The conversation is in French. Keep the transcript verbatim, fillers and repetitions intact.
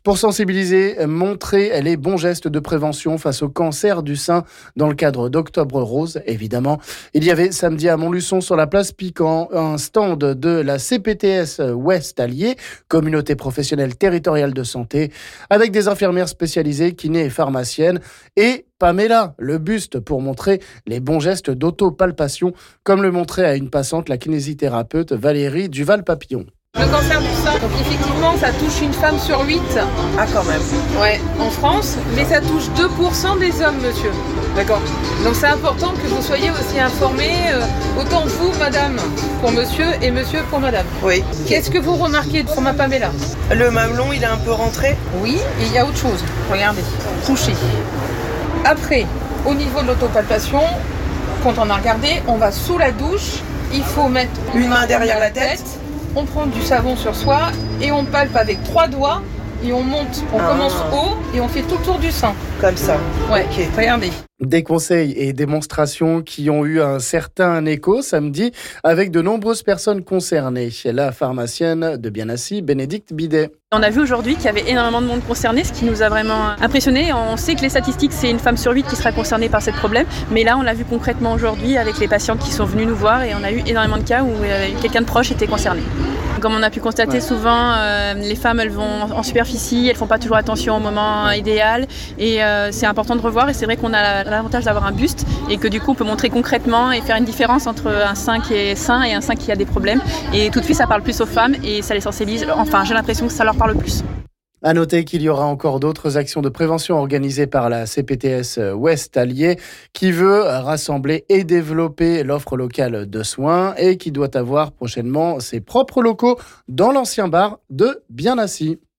pour sensibiliser, montrer les bons gestes de prévention face au cancer du sein dans le cadre d'Octobre Rose, évidemment. Il y avait samedi à Montluçon sur la place Piquant un stand de la C P T S Ouest Allier, communauté professionnelle territoriale de santé, avec des infirmières spécialisées, kinés et pharmaciennes, et Pamela, le buste pour montrer les bons gestes d'autopalpation, comme le montrait à une passante la kinésithérapeute Valérie Duval-Papillon. Le cancer du sein, donc effectivement, ça touche une femme sur huit. Ah, quand même. Ouais, en France, mais ça touche deux pour cent des hommes, monsieur. D'accord. Donc c'est important que vous soyez aussi informés, euh, autant vous, madame, pour monsieur, et monsieur pour madame. Oui. Qu'est-ce que vous remarquez sur ma Pamela ? Le mamelon, il est un peu rentré. Oui, et il y a autre chose. Regardez, couché. Après, au niveau de l'autopalpation, quand on a regardé, on va sous la douche, il faut mettre Une main derrière la tête. On prend du savon sur soi et on palpe avec trois doigts et on monte, on Ah. commence haut et on fait tout le tour du sein. Comme ça. Ouais, Ok. regardez. Des conseils et démonstrations qui ont eu un certain écho samedi avec de nombreuses personnes concernées. La pharmacienne de Bienassi, Bénédicte Bidet. On a vu aujourd'hui qu'il y avait énormément de monde concerné, ce qui nous a vraiment impressionné. On sait que les statistiques, c'est une femme sur huit qui sera concernée par ce problème. Mais là, on l'a vu concrètement aujourd'hui avec les patientes qui sont venues nous voir et on a eu énormément de cas où euh, quelqu'un de proche était concerné. Comme on a pu constater, ouais. souvent, euh, les femmes, elles vont en superficie, elles font pas toujours attention au moment idéal. Et euh, c'est important de revoir. Et c'est vrai qu'on a l'avantage d'avoir un buste et que du coup, on peut montrer concrètement et faire une différence entre un sein qui est sain et un sein qui a des problèmes. Et tout de suite, ça parle plus aux femmes et ça les sensibilise. Enfin, j'ai l'impression que ça leur parle le plus. À noter qu'il y aura encore d'autres actions de prévention organisées par la C P T S Ouest Allier qui veut rassembler et développer l'offre locale de soins et qui doit avoir prochainement ses propres locaux dans l'ancien bar de Bienassi.